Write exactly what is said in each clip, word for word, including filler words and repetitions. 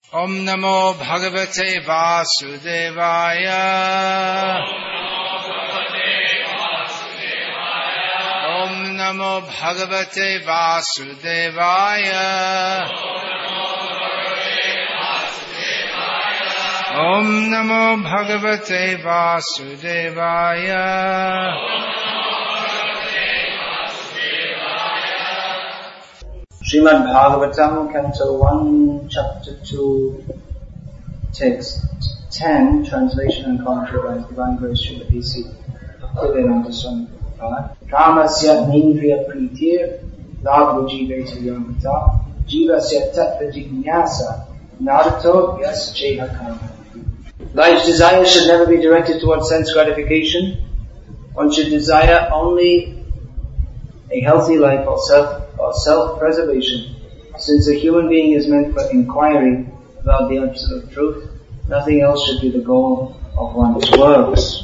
Om Namo Bhagavate Vasudevaya. Om Namo Bhagavate Vasudevaya. Om Namo Bhagavate Vasudevaya. Srimad Bhagavatam, Canto one, Chapter two, Text ten, Translation and Commentary by His Divine Grace Srila A C Bhaktivedanta Swami Prabhupada. Kamasya Nindriya Pritir, Labhu Jiveta Yamata, Jivasya Tattva Jignyasa, Narato Yasjeha Karma. Life's desire should never be directed towards sense gratification. One should desire only a healthy life or self or self-preservation. Since a human being is meant for inquiry about the absolute truth, nothing else should be the goal of one's works.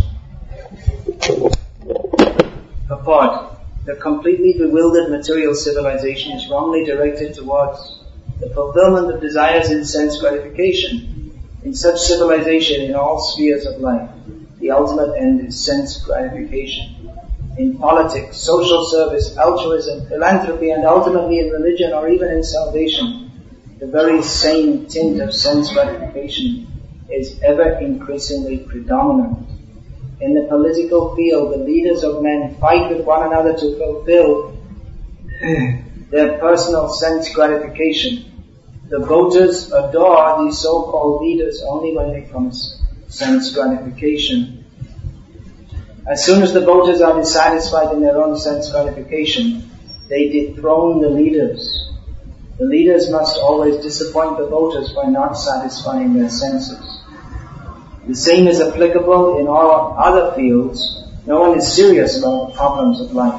Purport: the completely bewildered material civilization is wrongly directed towards the fulfillment of desires in sense gratification. In such civilization, in all spheres of life, the ultimate end is sense gratification. In politics, social service, altruism, philanthropy, and ultimately in religion or even in salvation, the very same tint of sense gratification is ever increasingly predominant. In the political field, the leaders of men fight with one another to fulfill their personal sense gratification. The voters adore these so-called leaders only when they promise sense gratification. As soon as the voters are dissatisfied in their own sense gratification, they dethrone the leaders. The leaders must always disappoint the voters by not satisfying their senses. The same is applicable in all other fields. No one is serious about the problems of life.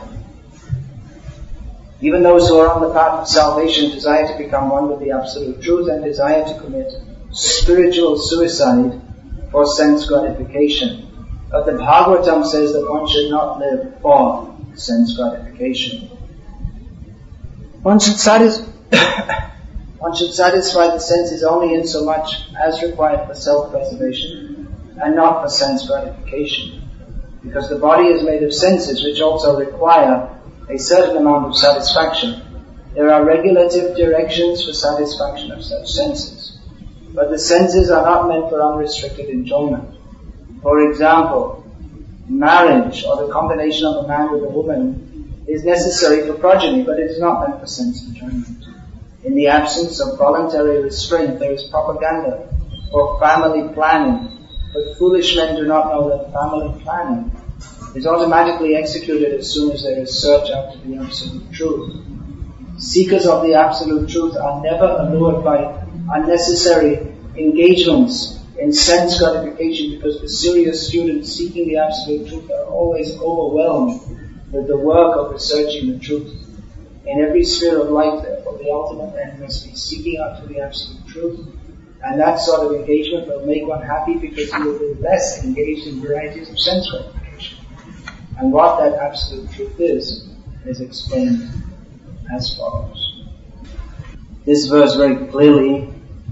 Even those who are on the path of salvation desire to become one with the absolute truth and desire to commit spiritual suicide for sense gratification. But the Bhagavatam says that one should not live for sense gratification. One should, satis- one should satisfy the senses only in so much as required for self-preservation and not for sense gratification. Because the body is made of senses which also require a certain amount of satisfaction. There are regulative directions for satisfaction of such senses. But the senses are not meant for unrestricted enjoyment. For example, marriage or the combination of a man with a woman is necessary for progeny, but it is not meant for sense enjoyment. In the absence of voluntary restraint, there is propaganda for family planning, but foolish men do not know that family planning is automatically executed as soon as there is search after the absolute truth. Seekers of the absolute truth are never allured by unnecessary engagements in sense gratification, because the serious students seeking the absolute truth are always overwhelmed with the work of researching the truth. In every sphere of life, therefore, the ultimate end must be seeking after the absolute truth, and that sort of engagement will make one happy because he will be less engaged in varieties of sense gratification. And what that absolute truth is, is explained as follows. This verse very clearly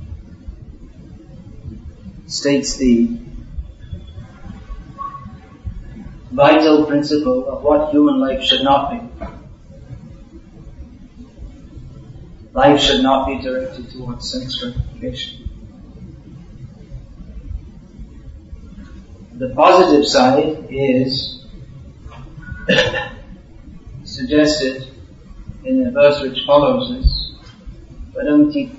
states the vital principle of what human life should not be. Life should not be directed towards sense gratification. The positive side is suggested in the verse which follows this. That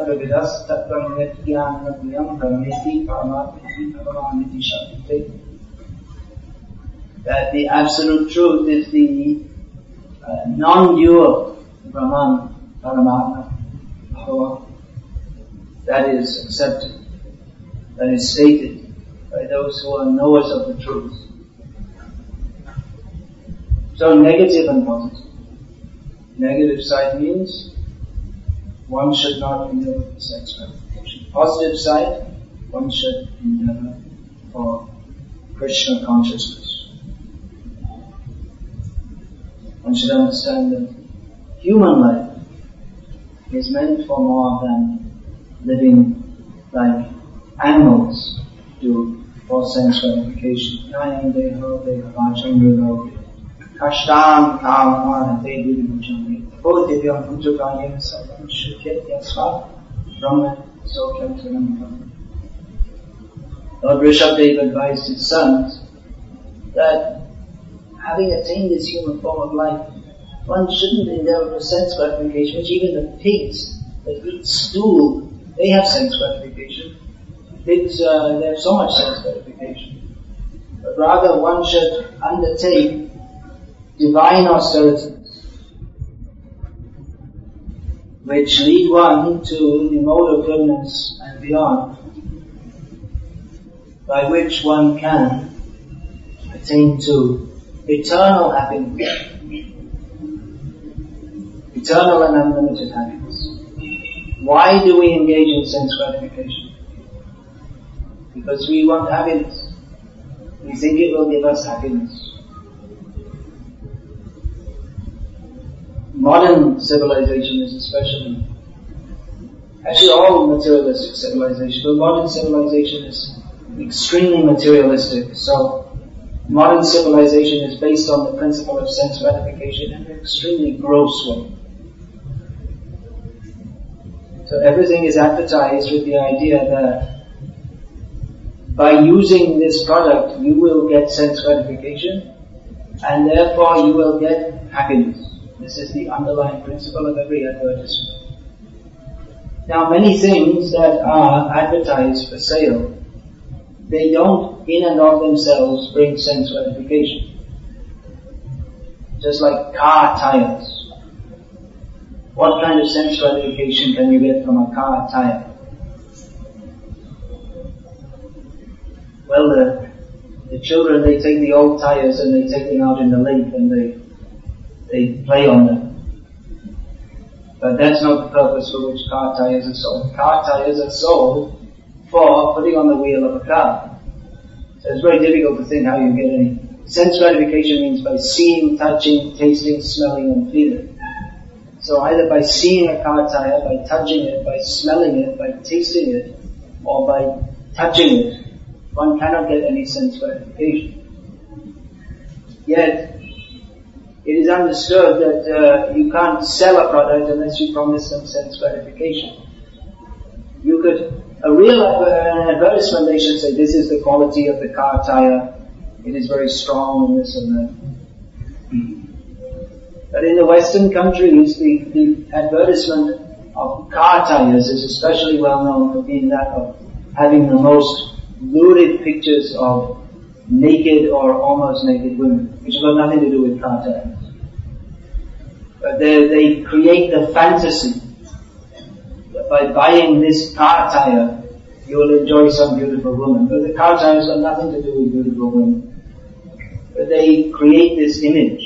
the absolute truth is the uh, non-dual Brahman, Paramatma, Bhava, that is accepted, that is stated by those who are knowers of the truth. So negative and positive. Negative side means one should not endeavor for sex gratification. Positive side, one should endeavor for Krishna consciousness. One should understand that human life is meant for more than living like animals do for sense gratification. Nayam deho deho vacham rudo kashtam kamana te vimuchami bodhivyam punjukayam sarvam shukhyatya sva brahma sokyam saranam. Lord Rishabdev advised his sons that having attained this human form of life, one shouldn't endeavor for sense gratification, which even the pigs that eat stool, they have sense gratification. Pigs, uh, they have so much sense gratification. But rather one should undertake divine austerities, which lead one to the mode of goodness and beyond, by which one can attain to eternal happiness, eternal and unlimited happiness. Why do we engage in sense gratification? Because we want happiness. We think it will give us happiness. Modern civilization is especially, actually all materialistic civilization, but modern civilization is extremely materialistic. So modern civilization is based on the principle of sense gratification in an extremely gross way. So everything is advertised with the idea that by using this product you will get sense gratification and therefore you will get happiness. This is the underlying principle of every advertisement. Now many things that are advertised for sale, they don't in and of themselves bring sense gratification. Just like car tires. What kind of sense gratification can you get from a car tire? Well, the, the children, they take the old tires and they take them out in the lake and they, they play on them. But that's not the purpose for which car tires are sold. Car tires are sold for putting on the wheel of a car. So it's very difficult to think how you get any. Sense gratification means by seeing, touching, tasting, smelling and feeling. So either by seeing a car tire, by touching it, by smelling it, by tasting it, or by touching it, one cannot get any sense gratification. Yet, it is understood that uh, you can't sell a product unless you promise some sense gratification. You could, a real an advertisement, they should say, this is the quality of the car tire, it is very strong and this and that. But in the Western countries, the, the advertisement of car tires is especially well known for being that of having the most lurid pictures of naked or almost naked women, which have got nothing to do with car tires. But they, they create the fantasy that by buying this car tire, you will enjoy some beautiful woman. But the car tires have nothing to do with beautiful women. But they create this image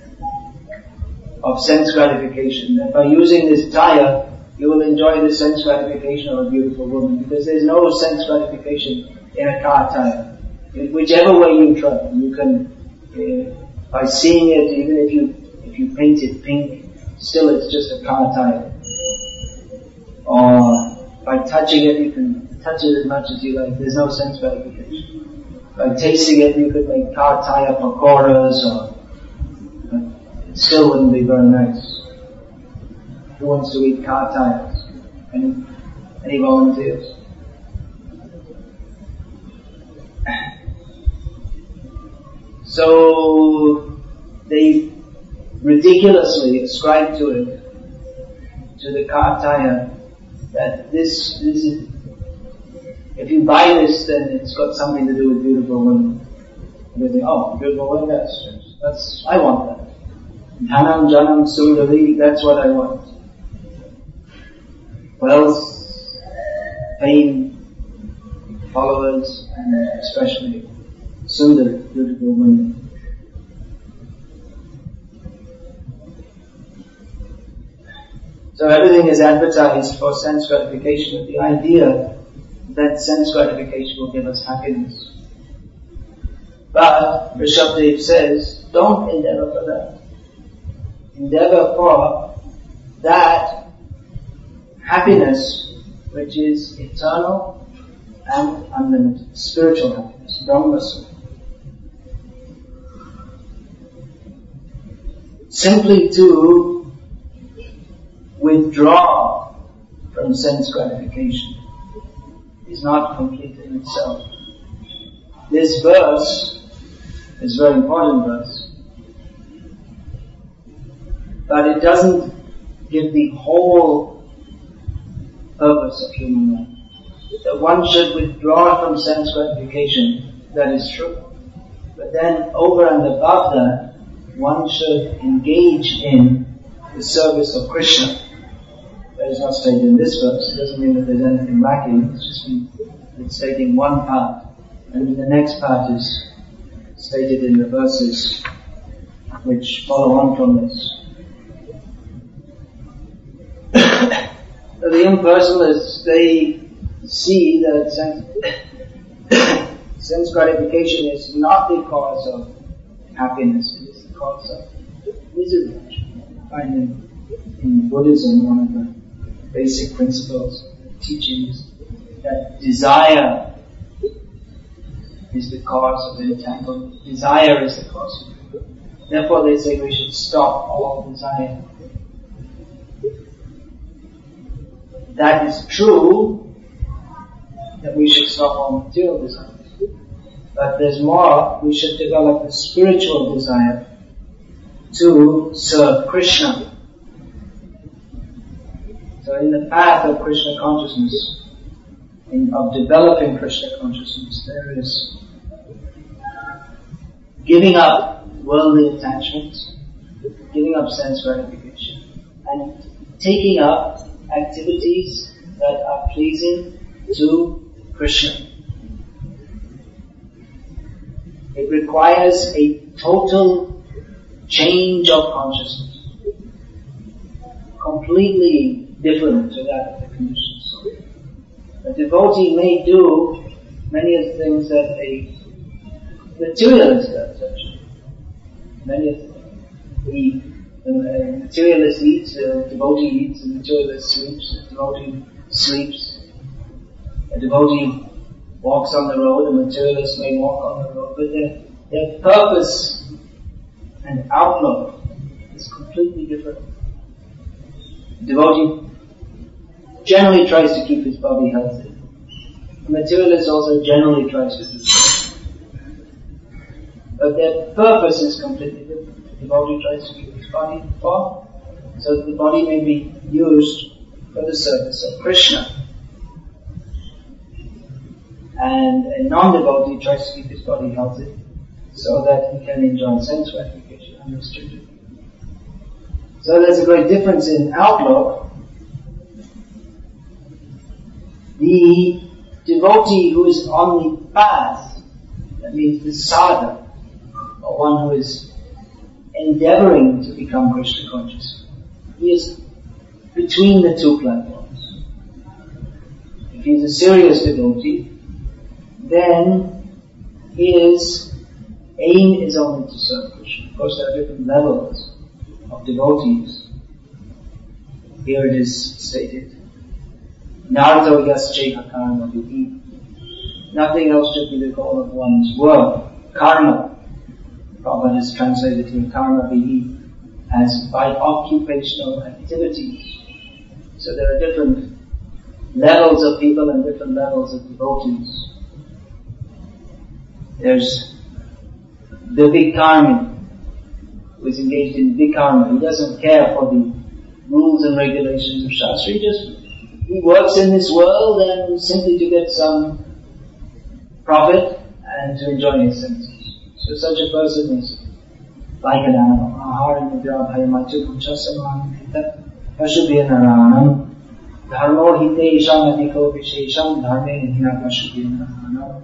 of sense gratification, that by using this tire, you will enjoy the sense gratification of a beautiful woman, because there's no sense gratification in a car tire. In whichever way you try, you can, uh, by seeing it, even if you if you paint it pink, still it's just a car tire. Or by touching it, you can touch it as much as you like. There's no sense gratification. By tasting it, you could make car tire pakoras, or it still wouldn't be very nice. Who wants to eat car tires? Any, any volunteers? So they ridiculously ascribe to it, to the car tire, that this, this is, if you buy this, then it's got something to do with beautiful women. And they think, oh, beautiful women, that's, that's, I want that. Dhanam, Janam, Sundari, that's what I want. Wealth, fame, followers, and especially Sundar, beautiful women. So everything is advertised for sense gratification with the idea that sense gratification will give us happiness. But Rishabdev says, don't endeavor for that. Endeavor for that happiness which is eternal and unlimited. Spiritual happiness, Brahma Sukha. Simply to withdraw from sense gratification is not complete in itself. This verse is a very important verse, but it doesn't give the whole purpose of human life. That one should withdraw from sense gratification, that is true. But then over and above that, one should engage in the service of Krishna. That is not stated in this verse. It doesn't mean that there's anything lacking. It's just been, it's stating one part. And the next part is stated in the verses which follow on from this. The impersonalists, they see that sense, sense gratification is not the cause of happiness, it is the cause of misery. I find in, in Buddhism one of the basic principles, teachings, that desire is the cause of entanglement. Desire is the cause of it. Therefore they say we should stop all desire. That is true, that we should stop all material desires. But there's more, we should develop a spiritual desire to serve Krishna. So in the path of Krishna consciousness, in, of developing Krishna consciousness, there is giving up worldly attachments, giving up sense gratification, and taking up activities that are pleasing to Krishna. It requires a total change of consciousness, completely different to that of the conditioned soul. A devotee may do many of the things that a materialist does, actually. Many of the things. A materialist eats, a devotee eats, a materialist sleeps, a devotee sleeps. A devotee walks on the road, a materialist may walk on the road, but their, their purpose and outlook is completely different. The devotee generally tries to keep his body healthy. The materialist also generally tries to do so. But their purpose is completely different. The devotee tries to keep his body formed, so that the body may be used for the service of Krishna. And a non-devotee tries to keep his body healthy, so that he can enjoy sense gratification unrestricted. So there's a great difference in outlook. The devotee who is on the path, that means the sadhaka, or one who is endeavoring to become Krishna conscious, he is between the two platforms. If he is a serious devotee, then his aim is only to serve Krishna. Of course, there are different levels of devotees. Here it is stated, Narto yasceha karma vihi. Nothing else should be the goal of one's work. Karma, Prabhupada has translated here karma vihi as by occupational activities. So there are different levels of people and different levels of devotees. There's the vikarmi, who is engaged in vikarma. He doesn't care for the rules and regulations of Shastra. He just, he works in this world and simply to get some profit and to enjoy his senses. So such a person is like an animal. Ahara nidra bhayamachu kuchasamam pashubhya naranam dharmo hite isham adhiko vishesham dharme hina pashubhya naranam.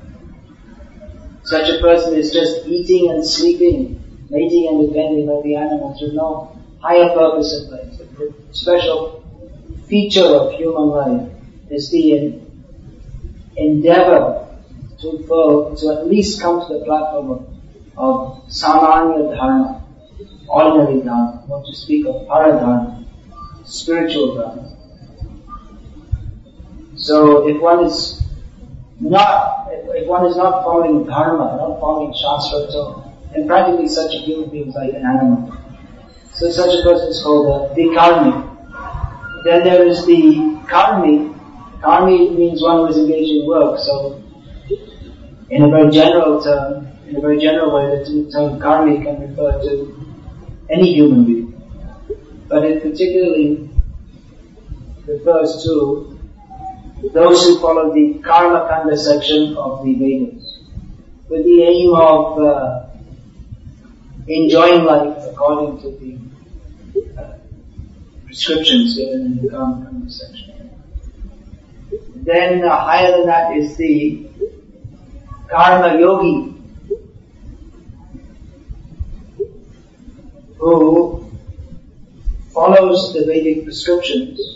Such a person is just eating and sleeping, mating and depending on the animals with no higher purpose in place. The special feature of human life is the endeavor to, for, to at least come to the platform of, of samanya dharma, ordinary dharma, not to speak of paradharma, spiritual dharma. So if one is not, if, if one is not following dharma, not following shastra at all, then practically such a human being is like an animal. So such a person is called a vikarmi. Then there is the karmi. Karmi means one who is engaged in work. So in a very general term, in a very general way, the term karmi can refer to any human being. But it particularly refers to those who follow the karma kanda section of the Vedas, with the aim of uh, enjoying life according to the uh, prescriptions given in the karma kanda section. Then uh, higher than that is the karma yogi, who follows the Vedic prescriptions,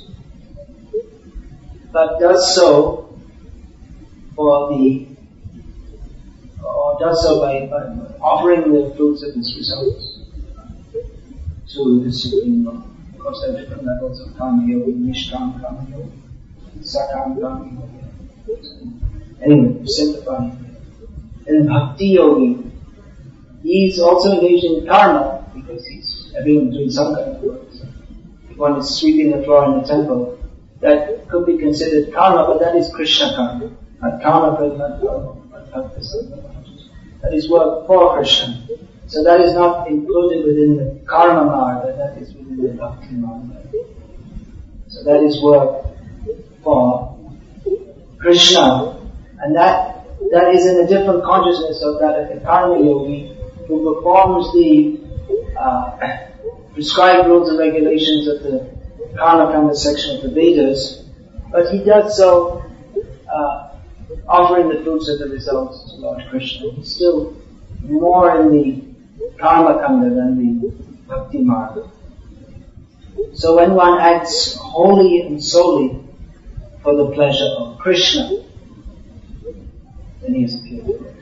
but does so for the, or does so by, by offering the fruits of his results to the Supreme Lord. Of course, there are different levels of karma yogi, nishkam karma yogi, sakam karma yogi. Anyway, simplifying. And bhakti yogi, he's also engaged in karma because he's everyone doing some kind of work. So if one is sweeping the floor in the temple, that could be considered karma, but that is Krishna karma. Not karma, but not karma. That is work for Krishna. So that is not included within the karma marga, that is within the bhakti marga. So that is work for Krishna. And that that is in a different consciousness of that of the karma yogi who performs the uh, prescribed rules and regulations of the karma kanda section of the Vedas, but he does so uh, offering the fruits of the results to Lord Krishna. He's still more in the karma kanda than the bhakti marga. So when one acts wholly and solely for the pleasure of Krishna, then he is a pure devotee.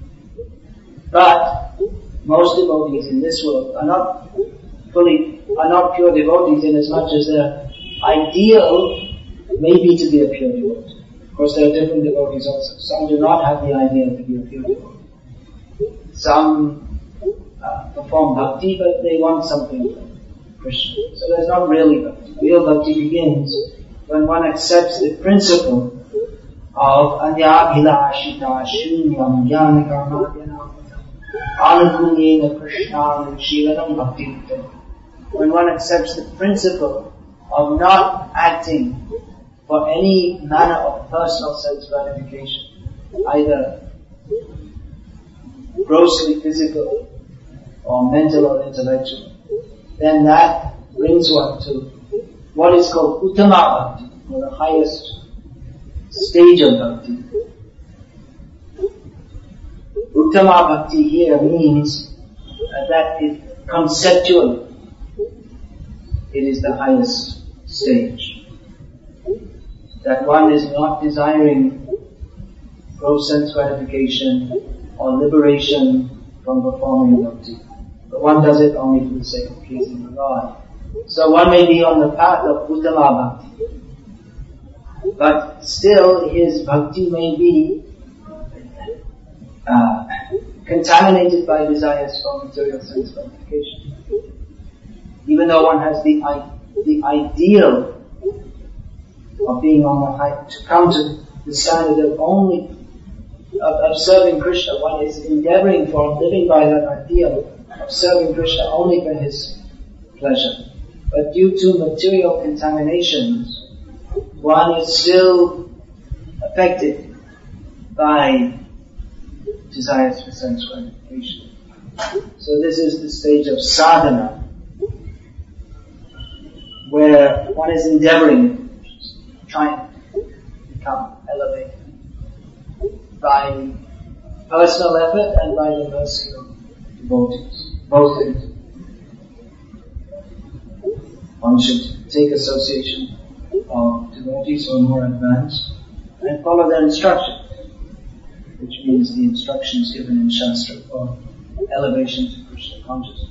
But most devotees in this world are not fully, are not pure devotees in as much as their ideal may be to be a pure devotee. Of course, there are different devotees also. Some do not have the ideal to be a pure devotee. Some uh, perform bhakti, but they want something from Krishna. So there's not really bhakti. Real bhakti begins when one accepts the principle of anyabhilashita shunyam jnana karmadhyana anukunyena krishnam shivanam bhakti. When one accepts the principle of not acting for any manner of personal sense gratification, either grossly physical or mental or intellectual, then that brings one to what is called uttama bhakti, or the highest stage of bhakti. Uttama bhakti here means uh, that it conceptually it is the highest stage. That one is not desiring gross sense gratification or liberation from performing bhakti, but one does it only for the sake of pleasing the Lord. So one may be on the path of uttama bhakti, but still his bhakti may be uh, contaminated by desires for material sense gratification. Even though one has the the ideal of being on the high, to come to the standard of only of, of serving Krishna, one is endeavoring for, living by that ideal of serving Krishna only for his pleasure. But due to material contaminations, one is still affected by desires for sense gratification. So this is the stage of sadhana, where one is endeavoring, trying to become elevated by personal effort and by the mercy of devotees. Both things. One should take association of devotees who are more advanced and follow their instructions, which means the instructions given in Shastra for elevation to Krishna consciousness.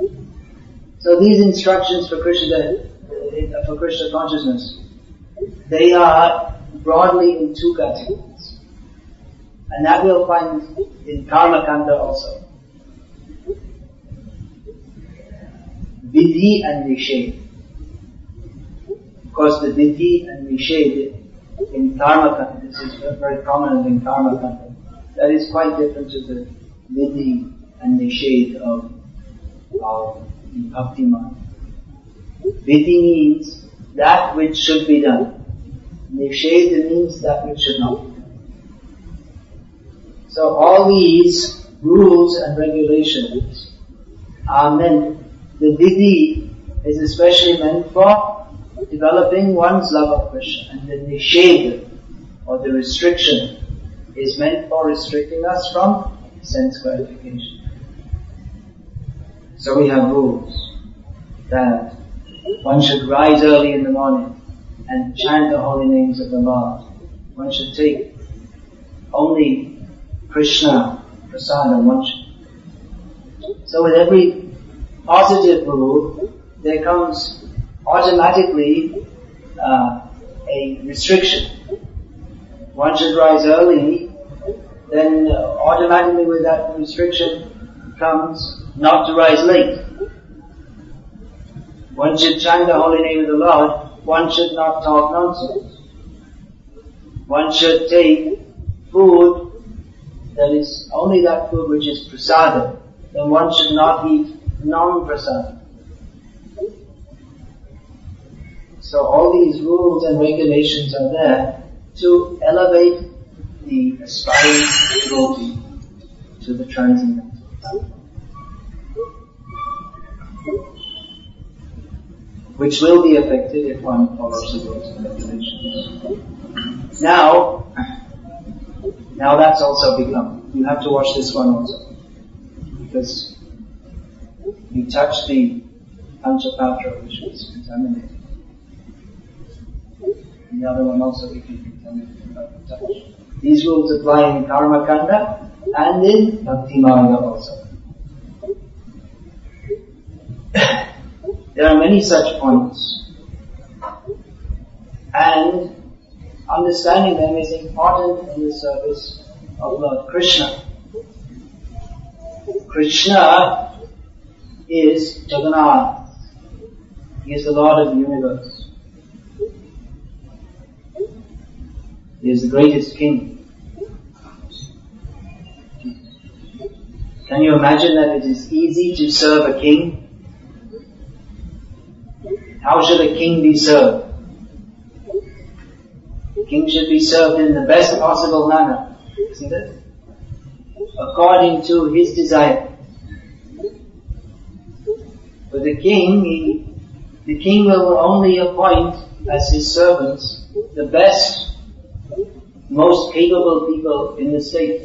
So these instructions for Krishna, for Krishna consciousness, they are broadly in two categories. And that we'll find in Karma Kanda also. Vidhi and Nishedh. Of course, the Vidhi and Nishedh in Karma Kanda, this is very prominent in Karma Kanda, that is quite different to the Vidhi and Nishedh of, of Bhakti Marg. Vidhi means that which should be done. Nishedh means that which should not be done. So all these rules and regulations are meant, the Vidhi is especially meant for developing one's love of Krishna, and the Nishedh, or the restriction, is meant for restricting us from sense gratification. So we have rules that one should rise early in the morning and chant the holy names of the Lord. One should take only Krishna prasadam. One should. So with every positive rule, there comes automatically uh, a restriction. One should rise early, then uh, automatically with that restriction comes not to rise late. One should chant the holy name of the Lord. One should not talk nonsense. One should take food that is only that food which is prasadam. Then one should not eat non-prasadam. So all these rules and regulations are there to elevate the aspiring devotee to the transcendental. Which will be affected if one follows the rules and regulations. Now, now that's also become, you have to watch this one also. Because you touch the Panchapatra which was contaminated. And the other one also became contaminated by the touch. These rules apply in Karma Kanda and in Bhakti Marga also. There are many such points. And understanding them is important in the service of Lord Krishna. Krishna is Jagannath. He is the Lord of the universe. He is the greatest king. Can you imagine that it is easy to serve a king? How should a king be served? The king should be served in the best possible manner, isn't it? According to his desire. But the king, he, the king will only appoint as his servants the best, most capable people in the state.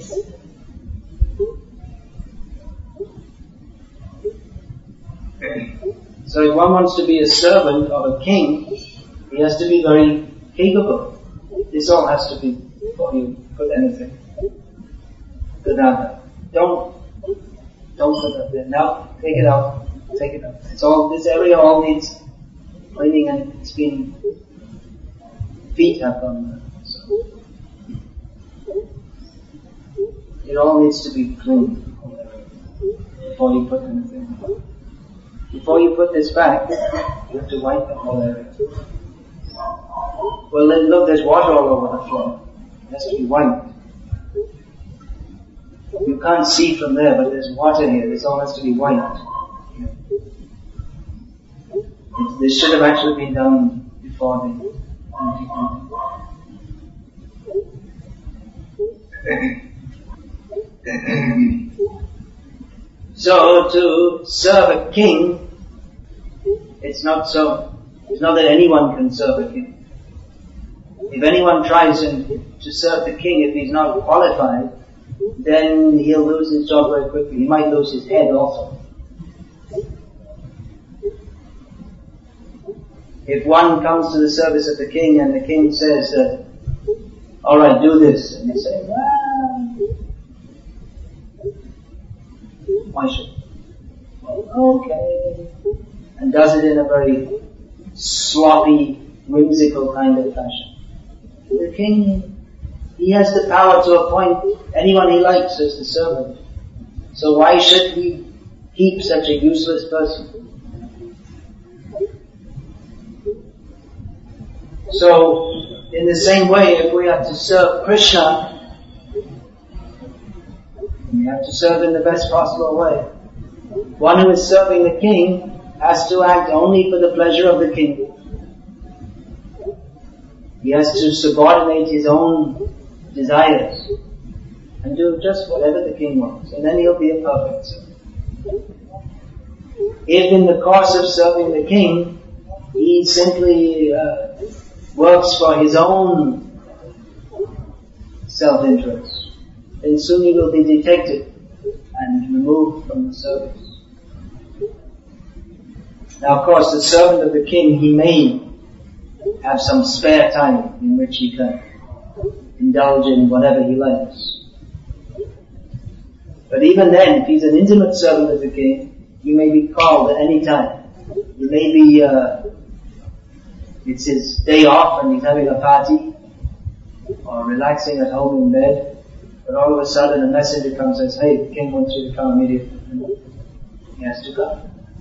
So if one wants to be a servant of a king, he has to be very capable. This all has to be before you put anything. Gadada. Don't, don't put that there. Now, take it out. Take it out. It's all, this area all needs cleaning, and it's been, feet have gone there. So it all needs to be cleaned before you put anything. Before you put this back, you have to wipe the whole area. Well then look, there's water all over the floor. It has to be wiped. You can't see from there, but there's water here. This all has to be wiped. This should have actually been done before the So to serve a king, it's not so, it's not that anyone can serve a king. If anyone tries to serve the king, if he's not qualified, then he'll lose his job very quickly. He might lose his head also. If one comes to the service of the king and the king says that, alright, do this, and you say, well, why should? Well, okay. And does it in a very sloppy, whimsical kind of fashion. The king, he has the power to appoint anyone he likes as the servant. So why should he keep such a useless person? So, in the same way, if we are to serve Krishna, we have to serve in the best possible way. One who is serving the king has to act only for the pleasure of the king. He has to subordinate his own desires and do just whatever the king wants, and then he'll be a perfect servant. If in the course of serving the king, he simply uh, works for his own self-interest, then soon he will be detected and removed from the service. Now, of course, the servant of the king, he may have some spare time in which he can indulge in whatever he likes. But even then, if he's an intimate servant of the king, he may be called at any time. He may be, uh, it's his day off and he's having a party, or relaxing at home in bed, but all of a sudden a messenger comes and says, hey, the king wants you to come immediately. And he has to come.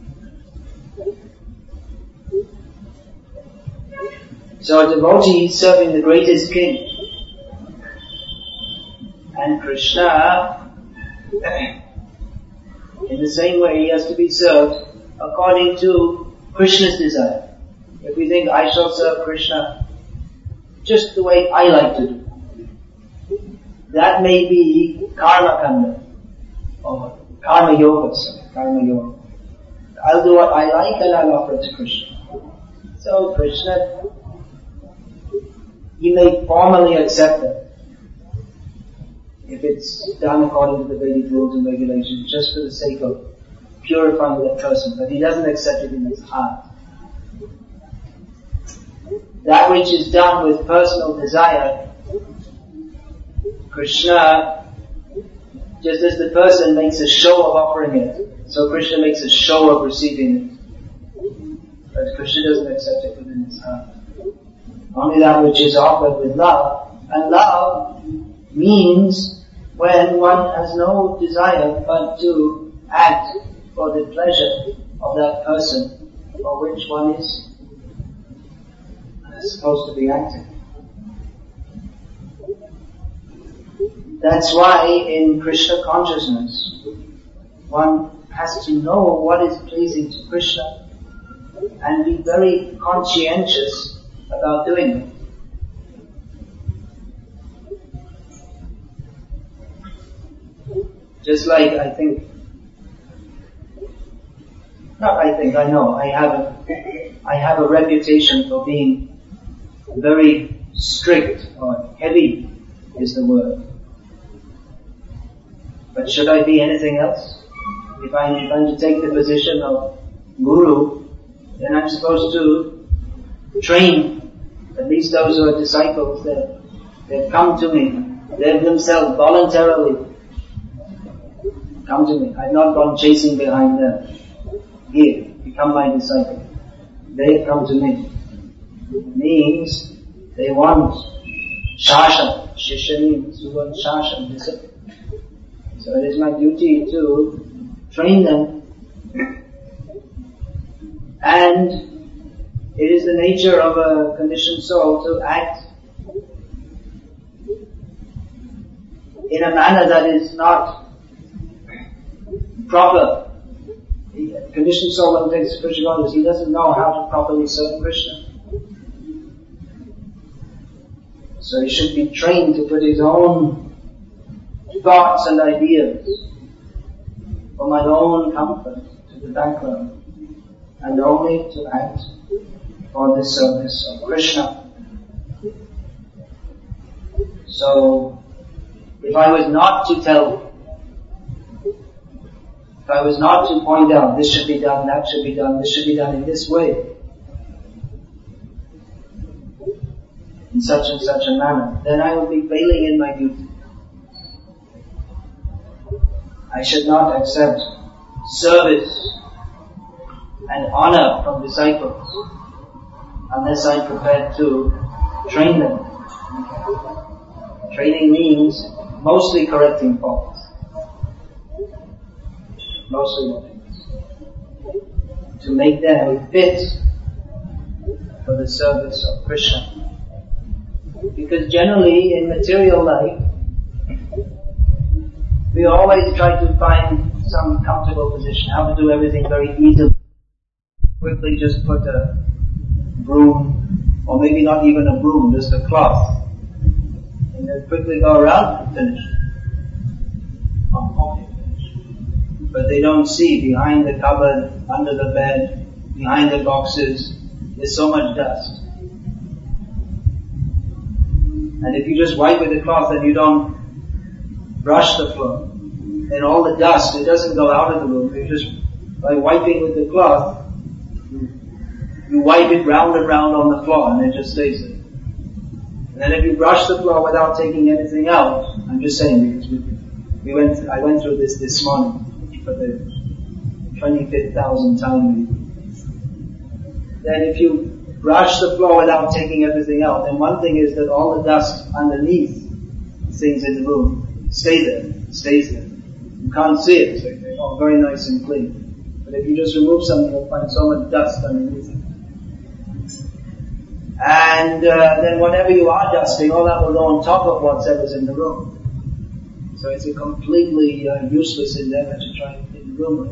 So a devotee is serving the greatest king. And Krishna, in the same way, he has to be served according to Krishna's desire. If we think, I shall serve Krishna just the way I like to do, that may be karma kanda, or karma yoga, sorry, karma yoga. I'll do what I like and I'll offer it to Krishna. So Krishna, he may formally accept it if it's done according to the Vedic rules and regulations, just for the sake of purifying that person, but he doesn't accept it in his heart. That which is done with personal desire, Krishna, just as the person makes a show of offering it, so Krishna makes a show of receiving it. But Krishna doesn't accept it within his heart. Only that which is offered with love. And love means when one has no desire but to act for the pleasure of that person for which one is supposed to be acting. That's why in Krishna consciousness, one has to know what is pleasing to Krishna and be very conscientious about doing it. Just like I think, not I think, I know, I have a, I have a reputation for being very strict, or heavy is the word. But should I be anything else? If I'm going to take the position of guru, then I'm supposed to train at least those who are disciples that they've come to me. They've themselves voluntarily come to me. I've not gone chasing behind them. Here, become my disciple. They have come to me. It means they want shashan. Shishya means you want shashan, discipline. So it is my duty to train them. And it is the nature of a conditioned soul to act in a manner that is not proper. The conditioned soul, when it takes Krishna consciousness, he doesn't know how to properly serve Krishna. So he should be trained to put his own thoughts and ideas for my own comfort to the background, and only to act for the service of Krishna. So, if I was not to tell, if I was not to point out, this should be done, that should be done, this should be done in this way, in such and such a manner, then I would be failing in my duty. I should not accept service and honor from disciples unless I'm prepared to train them Training means mostly correcting faults. Mostly what it is. To make them fit for the service of Krishna. Because generally in material life, we always try to find some comfortable position, how to do everything very easily. Quickly just put a broom, or maybe not even a broom, just a cloth, and then quickly go around and finish. Oh, okay, finish. But they don't see behind the cupboard, under the bed, behind the boxes, there's so much dust. And if you just wipe with a cloth and you don't brush the floor, then all the dust, it doesn't go out of the room. You just, by wiping with the cloth, you wipe it round and round on the floor and it just stays there. And then if you brush the floor without taking anything out, I'm just saying because we, we went, I went through this this morning for the twenty-fifth thousand time. Then if you brush the floor without taking everything out, then one thing is that all the dust underneath things in the room stay there, stays there. You can't see it, so it's all very nice and clean. But if you just remove something, you'll find so much dust underneath it. And uh, then whatever you are dusting, all that will go on top of whatever's in the room. So it's a completely uh, useless endeavor to try and clean the room.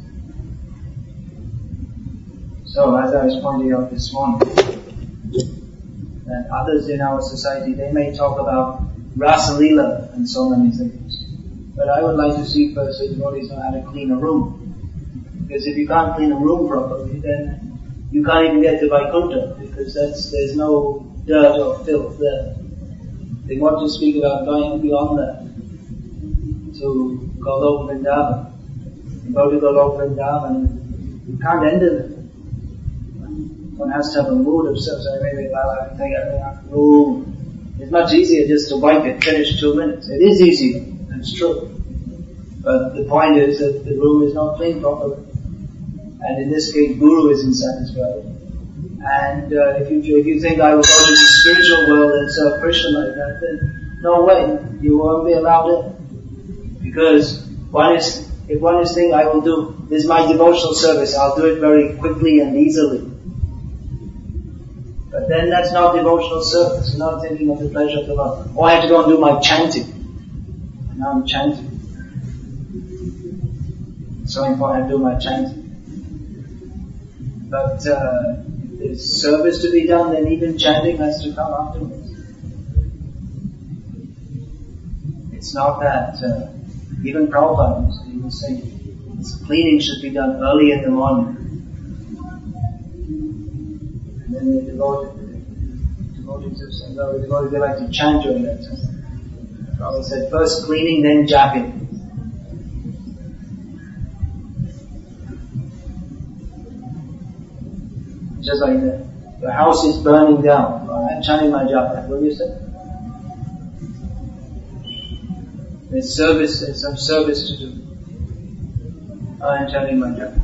So as I was pointing out this morning, that others in our society, they may talk about Rasa Lila and so many things. But I would like to see first that devotees know how to clean a room. Because if you can't clean a room properly, then you can't even get to Vaikuntha, because that's, there's no dirt or filth there. They want to speak about going beyond that to Golok Vrindavan. You go to Golok Vrindavan, you can't enter it. One has to have a mood of self, so maybe well, I can take everything out of the room. It's much easier just to wipe it, finish two minutes. It is easier, that's true. But the point is that the room is not cleaned properly. And in this case, Guru isn't satisfied. And uh, if you if you think I will go to the spiritual world and serve Krishna like that, then no way, you won't be allowed in. Because one is, if one is thinking I will do, this is my devotional service, I'll do it very quickly and easily. But then that's not devotional service. You're not thinking of the pleasure of the Lord. Oh, I have to go and do my chanting. And now I'm chanting. It's so important to do my chanting. But uh, if there's service to be done, then even chanting has to come afterwards. It's not that, uh, even Prabhupada, he was saying, this cleaning should be done early in the morning. And then the devotees, devotees have said, well, the devotees, they like to chant during that time. Prabhupada said, first cleaning, then japping. Just like that. Your house is burning down. I'm chanting my japa. What do you say? There's service, there's some service to do. I'm chanting my japa.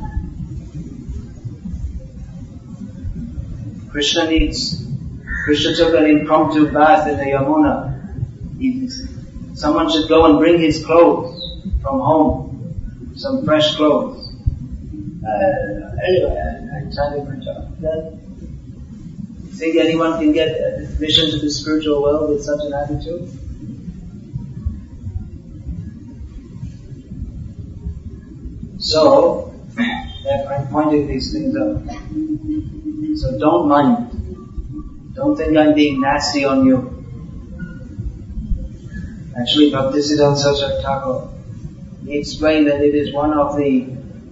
Krishna needs, Krishna took an impromptu bath in the Yamuna. He, someone should go and bring his clothes from home. Some fresh clothes. Uh, anyway, I'm chanting my japa. Then, think anyone can get admission to the spiritual world with such an attitude? So, I'm pointing these things out. So don't mind. Don't think I'm being nasty on you. Actually, Bhaktisiddhanta Saraswati Thakur, he explained that it is one of the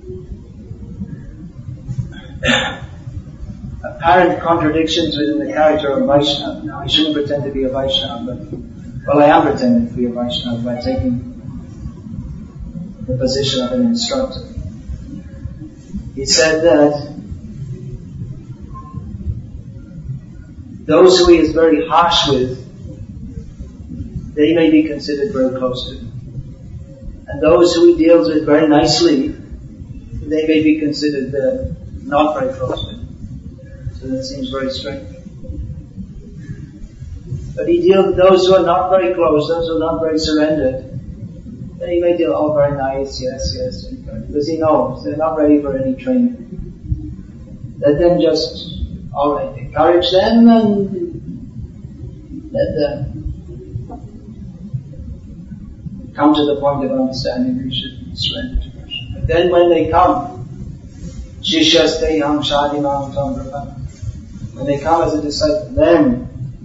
apparent contradictions within the character of Vaishnava. Now, I shouldn't pretend to be a Vaishnava, but, well, I am pretending to be a Vaishnava by taking the position of an instructor. He said that those who he is very harsh with, they may be considered very close to him. And those who he deals with very nicely, they may be considered uh, not very close to him. So that seems very strange. But he deals with those who are not very close, those who are not very surrendered. Then he may deal, oh, very nice, yes, yes, because he knows they're not ready for any training. Let them just, alright, encourage them and let them come to the point of understanding we should surrender to Krishna. But then when they come, Shishyaste-ham shadimam tambrapam, when they come as a disciple, then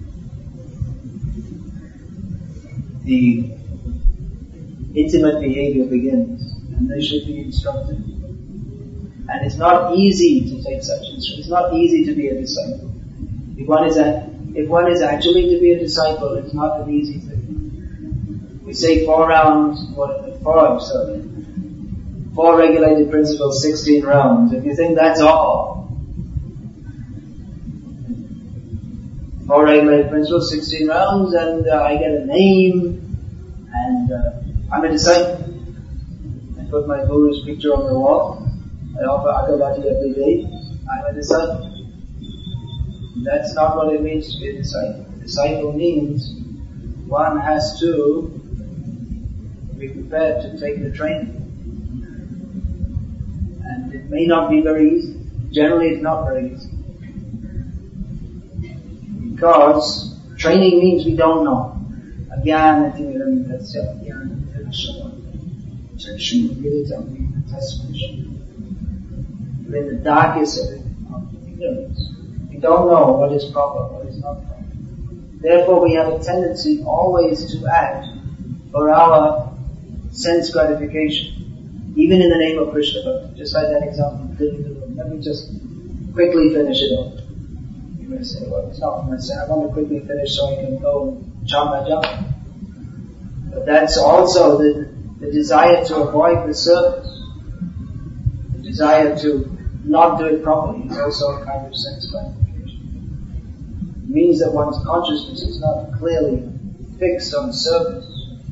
the intimate behavior begins, and they should be instructed. And it's not easy to take such instruction. It's not easy to be a disciple. If one is a, if one is actually to be a disciple, it's not an easy thing. We say four rounds, what, four, sorry, four regulated principles, sixteen rounds. If you think that's all, four regulated principles, sixteen rounds, and uh, I get a name, and uh, I'm a disciple. I put my guru's picture on the wall. I offer Agarbatti every day. I'm a disciple. That's not what it means to be a disciple. A disciple means one has to be prepared to take the training. And it may not be very easy. Generally it's not very easy. Because training means we don't know. Again, I think that's it. We're in the darkest of ignorance. We don't know what is proper, what is not proper. Therefore, we have a tendency always to act for our sense gratification, even in the name of Krishna Bhakti. Just like that example, cleaning the room. Let me just quickly finish it off. You may say, well, it's not for myself. I want to quickly finish so I can go and chant my japa. But that's also the, the desire to avoid the service. The desire to not do it properly is also a kind of sense gratification. It means that one's consciousness is not clearly fixed on service.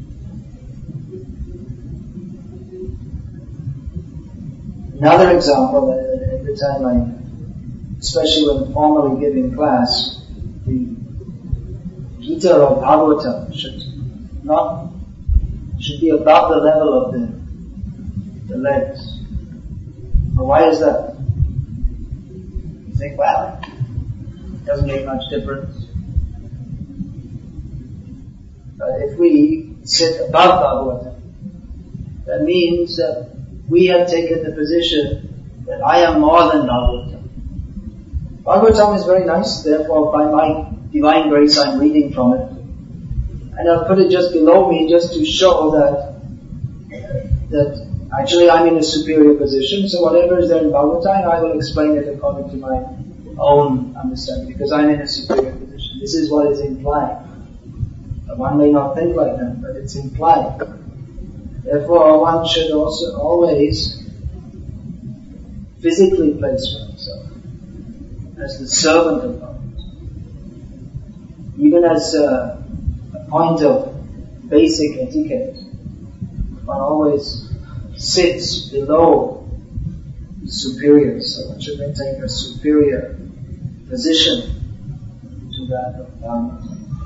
Another example, uh, every time I, especially when formally giving class, the Gita or Bhagavatam should not, should be above the level of the, the legs. But why is that? You think, well, it doesn't make much difference. But if we sit above Bhagavatam, that means that we have taken the position that I am more than Bhagavatam. Bhagavatam is very nice, therefore by my divine grace I'm reading from it. And I'll put it just below me just to show that that actually I'm in a superior position, so whatever is there in Bhagavatam, I will explain it according to my own understanding, because I'm in a superior position. This is what is implied. One may not think like that, but it's implied. Therefore, one should also always physically place oneself as the servant of God. Even as a, a point of basic etiquette, one always sits below the superiors, so one should maintain a superior position to that of Dharma.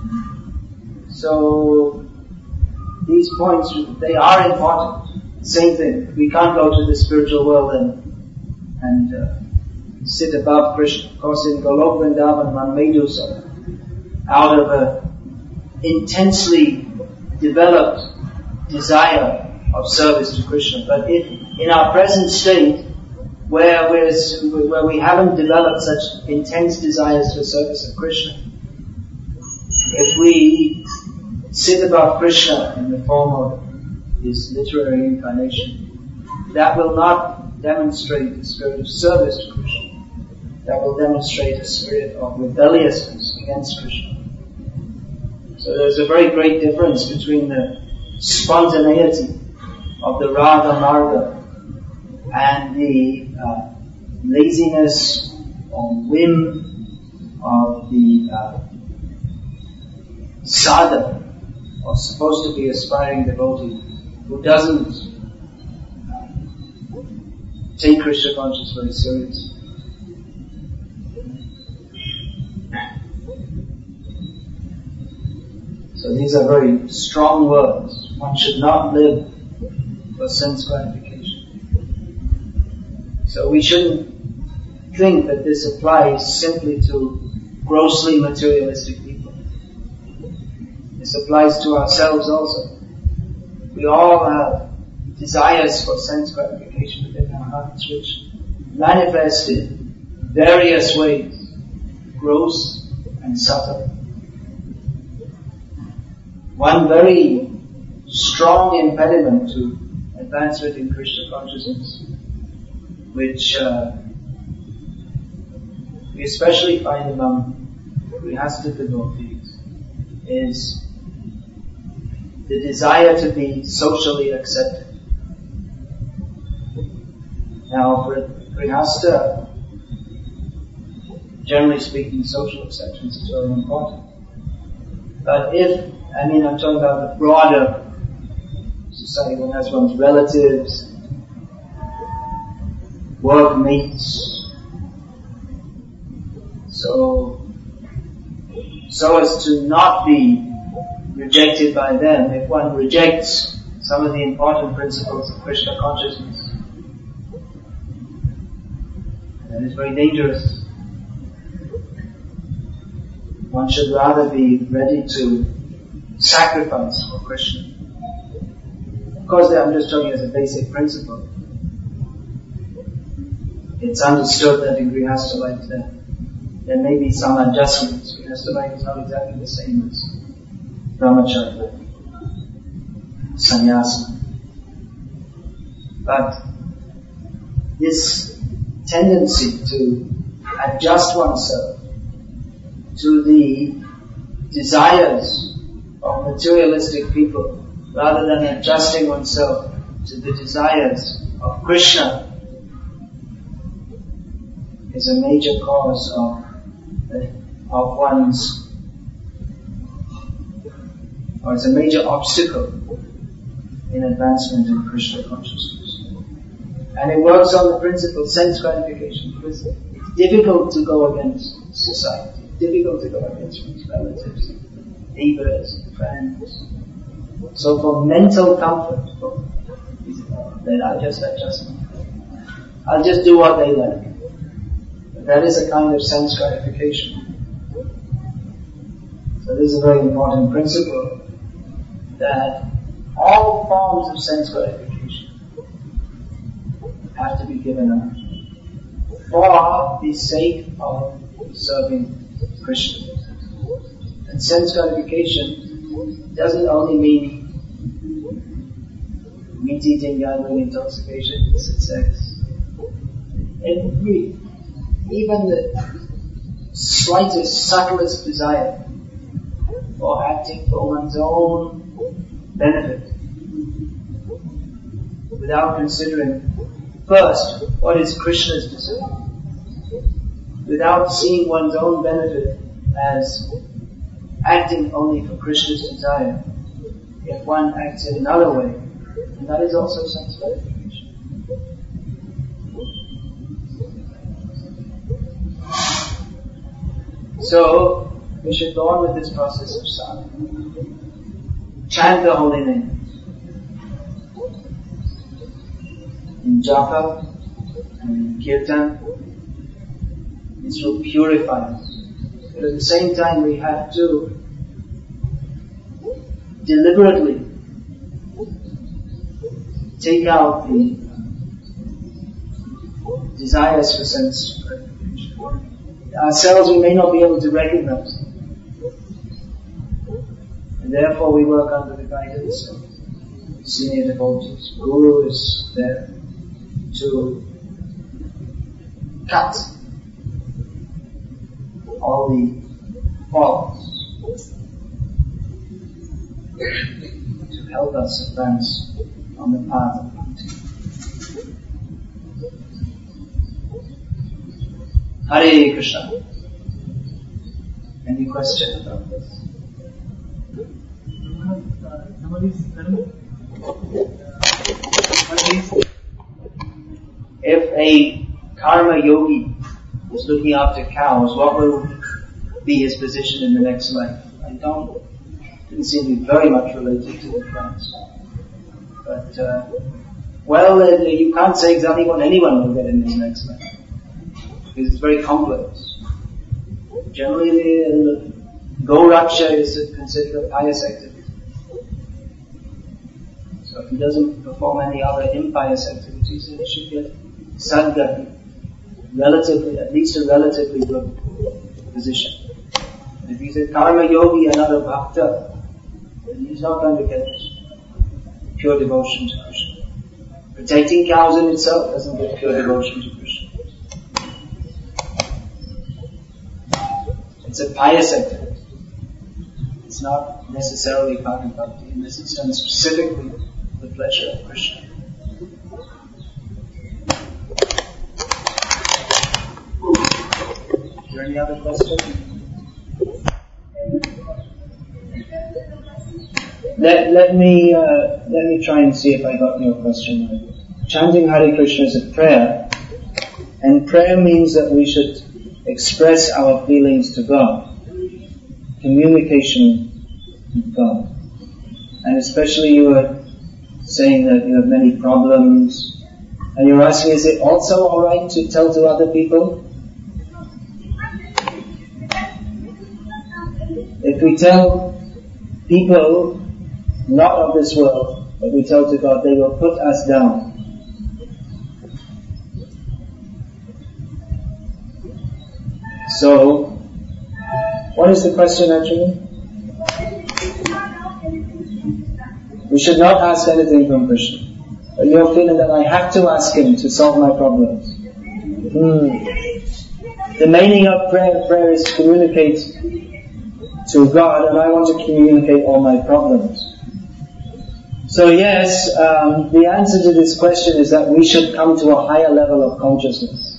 So, these points, they are important. Same thing. We can't go to the spiritual world and and uh, sit above Krishna. Of course, in Golok Vrindavan, one may do so out of a intensely developed desire of service to Krishna. But in, in our present state, where we're, where we haven't developed such intense desires for service of Krishna, if we sit above Krishna in the form of his literary incarnation, that will not demonstrate a spirit of service to Krishna. That will demonstrate a spirit of rebelliousness against Krishna. So there's a very great difference between the spontaneity of the Radha Marga and the uh, laziness or whim of the uh, sadhaka, or supposed to be aspiring devotee, who doesn't uh, take Krishna consciousness very seriously. So these are very strong words. One should not live for sense gratification. So we shouldn't think that this applies simply to grossly materialistic people. This applies to ourselves also. We all have desires for sense gratification within our hearts, which manifest in various ways, gross and subtle. One very strong impediment to advancement in Krishna consciousness, which uh, we especially find among Grihastha devotees, is the desire to be socially accepted. Now, for Grihastha, generally speaking, social acceptance is very important. But if, I mean, I'm talking about the broader society, one has one's relatives, workmates, so, so as to not be rejected by them. If one rejects some of the important principles of Krishna consciousness, that is very dangerous. One should rather be ready to sacrifice for Krishna. Of course, I'm just talking as a basic principle. It's understood that in Grihastha life there, there may be some adjustments. Grihastha life is not exactly the same as Brahmacharya life, sannyasa. But this tendency to adjust oneself to the desires of materialistic people rather than adjusting oneself to the desires of Krishna is a major cause of, of one's, or it's a major obstacle in advancement in Krishna consciousness. And it works on the principle sense gratification, because it's difficult to go against society, it's difficult to go against one's relatives, neighbors, friends. So for mental comfort, for, then I'll just adjust myself. I'll just do what they like. But that is a kind of sense gratification. So this is a very important principle, that all forms of sense gratification have to be given up for the sake of serving Krishna. And sense gratification doesn't only mean meat eating, gathering, intoxication, illicit sex. Every, even the slightest, subtlest desire for acting for one's own benefit, without considering first what is Krishna's desire, without seeing one's own benefit as acting only for Krishna's desire. If one acts in another way, and that is also sense gratification. So, we should go on with this process of sadhana. Chant the holy name. In japa and in kirtan, this will purify us. But at the same time, we have to deliberately take out the desires for sense gratification. Ourselves we may not be able to recognize. And therefore we work under the guidance of senior devotees. Guru is there to cut all the faults, to help us advance on the path of bhakti. Hare Krishna. Any question about this? If a karma yogi is looking after cows, what will be his position in the next life? I don't Didn't seem to be very much related to the friends. But, uh, well, uh, you can't say exactly what anyone will get in this next life. Because it's very complex. Generally, the Go-Raksha is considered a pious activity. So if he doesn't perform any other impious activities, then he should get Sadgati, relatively, at least a relatively good position. And if he's a karma yogi and not a bhakta, then he's not going to get pure devotion to Krishna. Protecting cows in itself doesn't get pure devotion to Krishna. It's a pious activity. It's not necessarily bhakti bhakti unless it's done specifically for the pleasure of Krishna. Is there any other question? Let, let me uh, let me try and see if I got your question right. Chanting Hare Krishna is a prayer, and prayer means that we should express our feelings to God. Communication with God. And especially you were saying that you have many problems, and you're asking, is it also alright to tell to other people? If we tell people not of this world, but we tell to God, they will put us down. So, what is the question actually? We should not ask anything from Krishna. But you're feeling that I have to ask Him to solve my problems. Hmm. The meaning of prayer, prayer is to communicate to God, and I want to communicate all my problems. So yes, um, the answer to this question is that we should come to a higher level of consciousness.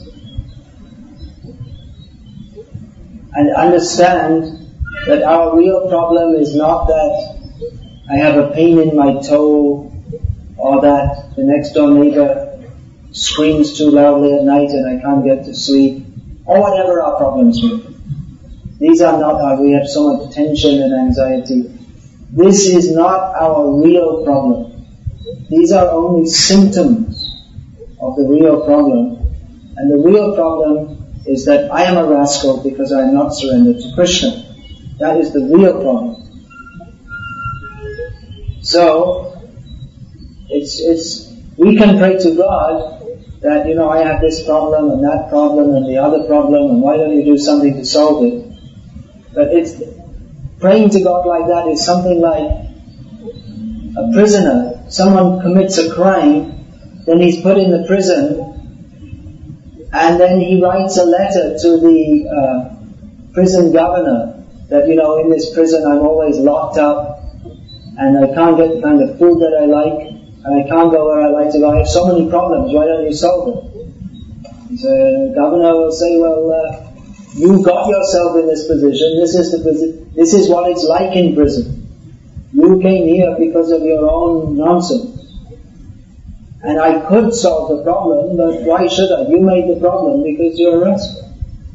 And understand that our real problem is not that I have a pain in my toe, or that the next door neighbor screams too loudly at night and I can't get to sleep, or whatever our problems may be. These are not our, we have so much tension and anxiety. This is not our real problem. These are only symptoms of the real problem. And the real problem is that I am a rascal because I am not surrendered to Krishna. That is the real problem. So, it's, it's, we can pray to God that, you know, I have this problem and that problem and the other problem, and why don't you do something to solve it? But it's, praying to God like that is something like a prisoner. Someone commits a crime, then he's put in the prison, and then he writes a letter to the uh, prison governor that, you know, in this prison I'm always locked up, and I can't get the kind of food that I like, and I can't go where I like to go. I have so many problems, why don't you solve them? So the governor will say, well, uh, you got yourself in this position, this is the posi- this is what it's like in prison. You came here because of your own nonsense. And I could solve the problem, but why should I? You made the problem because you're a rascal.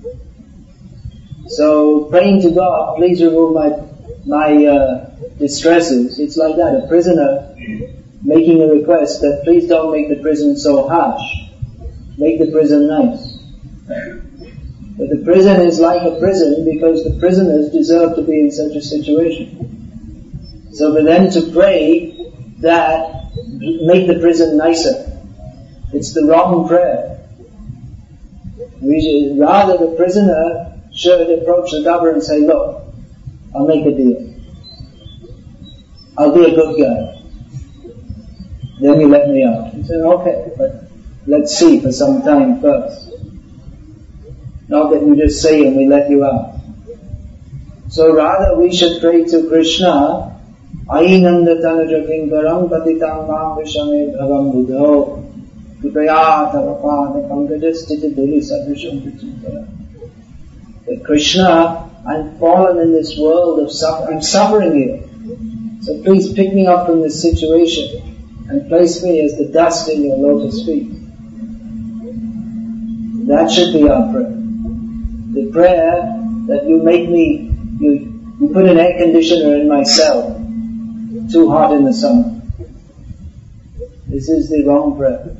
So praying to God, please remove my my uh, distresses. It's like that. A prisoner making a request that please don't make the prison so harsh. Make the prison nice. But the prison is like a prison because the prisoners deserve to be in such a situation. So for them to pray that make the prison nicer, it's the wrong prayer. We should, rather the prisoner should approach the governor and say, look, I'll make a deal. I'll be a good guy. Then you let me out. He said, okay, but let's see for some time first. Not that you just say and we let you out. So rather we should pray to Krishna, Ainanda Tanuja Kinkaram Patitam Mam Vishame Bhavam Buddho Kripaya Tavapada Pankajastiti Duli Sadvisham Vichintara. That Krishna, I'm fallen in this world of suffering, I'm suffering here. So please pick me up from this situation and place me as the dust in your lotus feet. That should be our prayer. The prayer that you make me, you You put an air conditioner in my cell, too hot in the summer. This is the wrong prayer.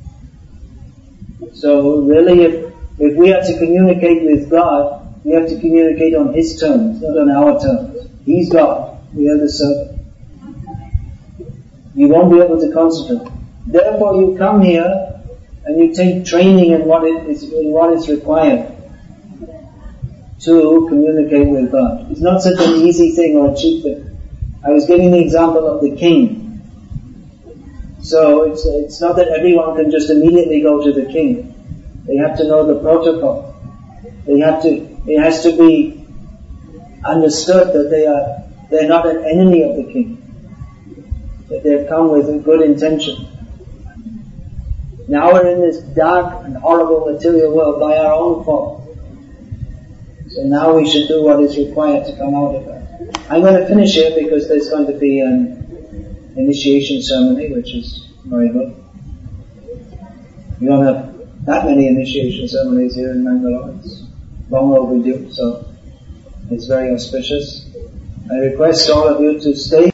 So really, if, if we are to communicate with God, we have to communicate on His terms, not on our terms. He's God, we are the servant. You won't be able to concentrate. Therefore you come here and you take training in what it is, in what is required to communicate with God. It's not such an easy thing or a cheap thing. I was giving the example of the king. So it's it's not that everyone can just immediately go to the king. They have to know the protocol. They have to. It has to be understood that they are they're not an enemy of the king. That they've come with a good intention. Now we're in this dark and horrible material world by our own fault. So now we should do what is required to come out of that. I'm going to finish here because there's going to be an initiation ceremony, which is very good. We don't have that many initiation ceremonies here in Bangalore. It's long overdue, so it's very auspicious. I request all of you to stay